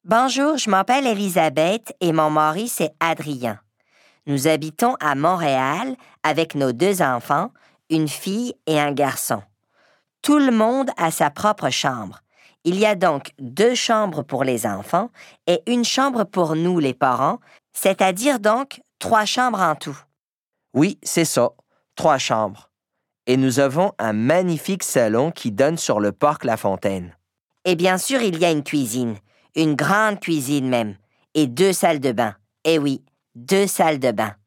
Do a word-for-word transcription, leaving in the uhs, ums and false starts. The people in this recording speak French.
Bonjour, je m'appelle Elisabeth et mon mari, c'est Adrien. Nous habitons à Montréal avec nos deux enfants, une fille et un garçon. Tout le monde a sa propre chambre. Il y a donc deux chambres pour les enfants et une chambre pour nous, les parents, c'est-à-dire donc trois chambres en tout. Oui, c'est ça, trois chambres. Et nous avons un magnifique salon qui donne sur le parc La Fontaine. Et bien sûr, il y a une cuisine, une grande cuisine même, et deux salles de bain. Eh oui, deux salles de bain.